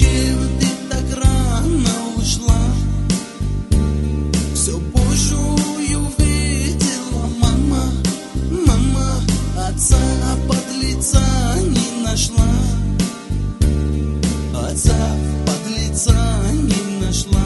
Зачем ты так рано ушла? Все позже увидела мама, мама, отца подлеца не нашла. Отца подлеца не нашла.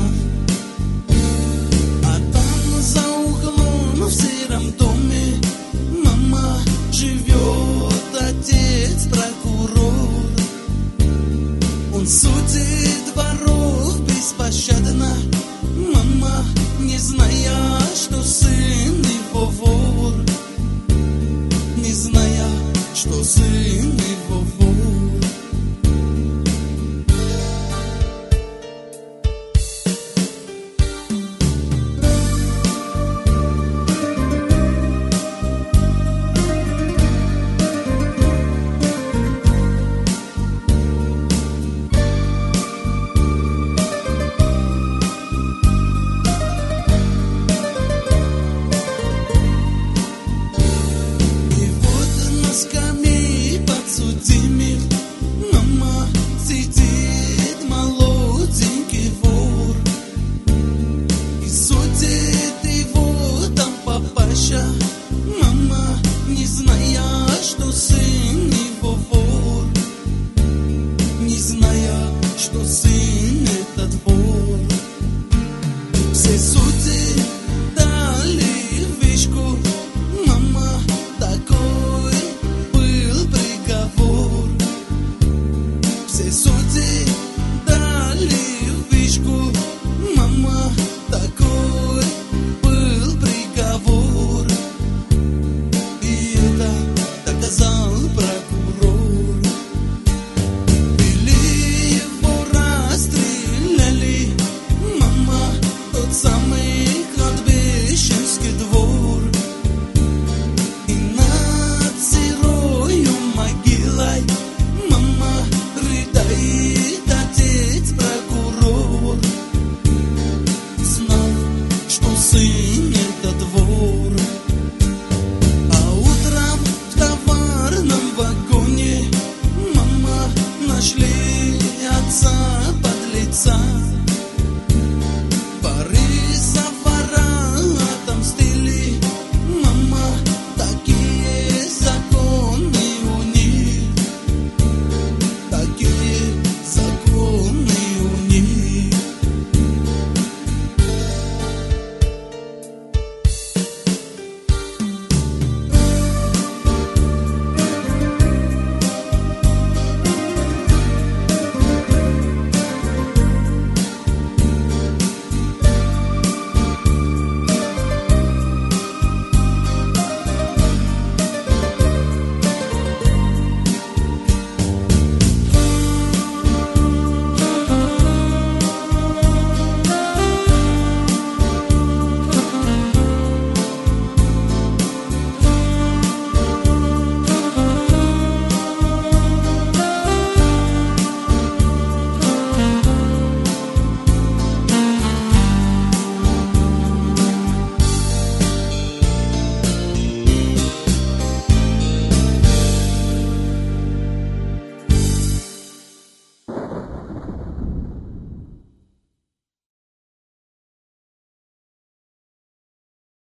А там за углом в сером доме, мама, живет отец прокурор. Он судит воров беспощадно, мама, не зная, что сын его вор, не зная, что сын его вор. Скамей подсудимых, мама, сидит молоденький вор. И судит его там папаша, мама, не зная, что сын его вор, не зная, что сын этот вор. Все судьи дали вишку, мама, такой приговор. Все судьи дали